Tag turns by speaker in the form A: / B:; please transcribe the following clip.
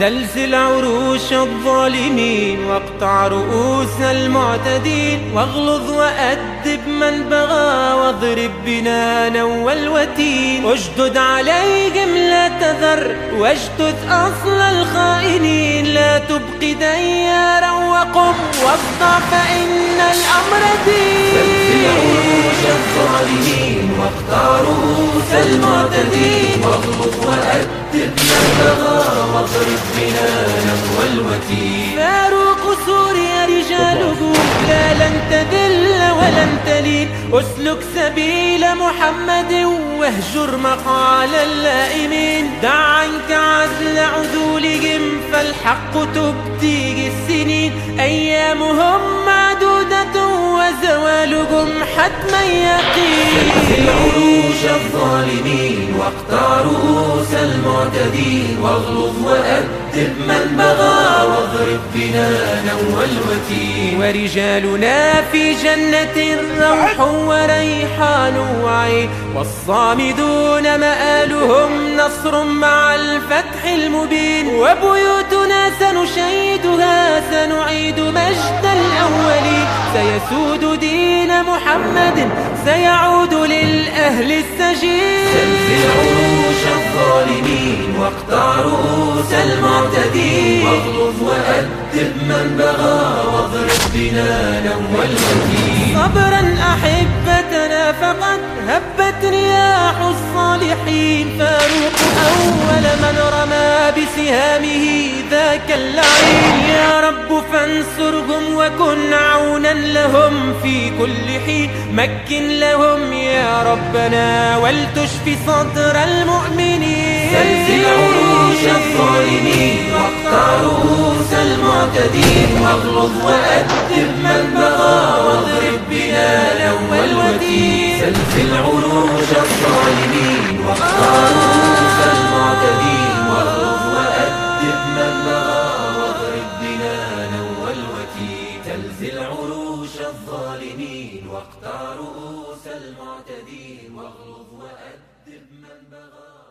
A: سلسل عروش الظالمين واقطع رؤوس المعتدين، واغلظ وأدب من بغى واضرب بنانا والوتين. اشدد عليهم لا تذر واجتث أصل الخائنين، لا تبق ديارا وقم واصدع فإن الأمر دين.
B: سلسل عروش الظالمين واقطع رؤوس المعتدين، واغلظ وأدب من بغى واضرب بنانا والوتين.
A: فاروق سوريا رجاله لا لن تذل ولن تلين، اسلك سبيل محمد واهجر مقال اللائمين. دع عنك عزل عذولهم فالحق تبديه السنين، أيامهم معدودة وزوالهم حتما يقين.
B: سلسل عروش الظالمين واقطع رؤوس المعتدين، واغلظ وأدب من بغى واضرب بنانا والوتين.
A: ورجالنا في جنة روح وريحان وعين، والصامدون مآلهم نصر مع الفتح المبين. وبيوتنا سنشيدها سنعيد مجد الأولين، سيسود دين محمد سيعود للأهل السجين.
B: سلسل عروش الظالمين واقطع رؤوس المعتدين، واغلظ وأدب من بغى واضرب بنانا والوتين.
A: صبرا أحبتنا فقد هبت رياح الصالحين، فاروق أول من رمى بسهامه ذاك اللعين. يا رب فانصرهم وكن عونا لهم في كل حين، مكن لهم يا ربنا ولتشفي صدر المؤمنين.
B: سلسل عروش الظالمين واقطع رؤوس المعتدين، واغلظ وأدب من بغى واضرب بنانا والوتين. سلسل عروش الظالمين واقطع رؤوس المعتدين، واغلظ وأدب من بغى واضرب بنانا والوتين. سلسل عروش الظالمين واقطع رؤوس المعتدين، واغلظ وأدب من بغى